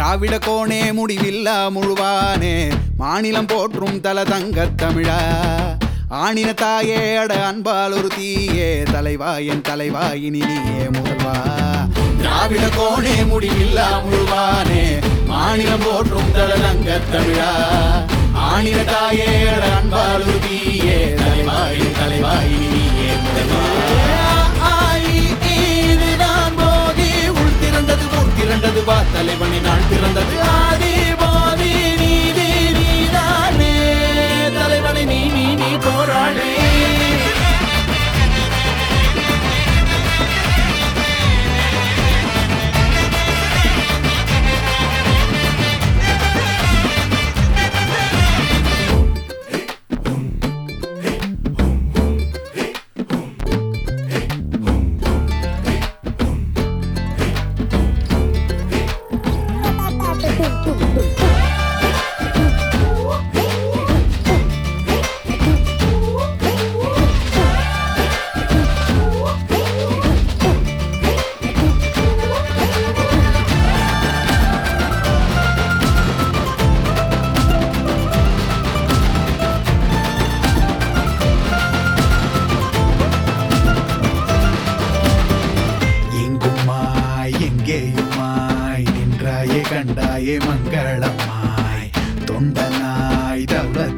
திராவிட கோணே முடிவில்லா முழுவானே மாநிலம் போற்றும் தல தங்கத் தமிழா ஆணின தாயே அட அன்பால் ஒரு தீயே தலைவா என் தலைவா இனி நீயே முதல்வா திராவிட கோணே முடிவில்லா முழுவானே மாநிலம் போற்றும் தல தங்கத் தமிழா ஆணின தாயே அட அன்பால் ஒரு தீயே தலைவா என் தலைவா இனி நீயே முதல்வா திரண்டது வா தலைவனி நாள் பிறந்தது ஆதி போதி நீதி நீதானே தலைவனை நீ நீ நீ போராளே கண்டாயே மங்களமாய் தொண்டனாய் தௌலத்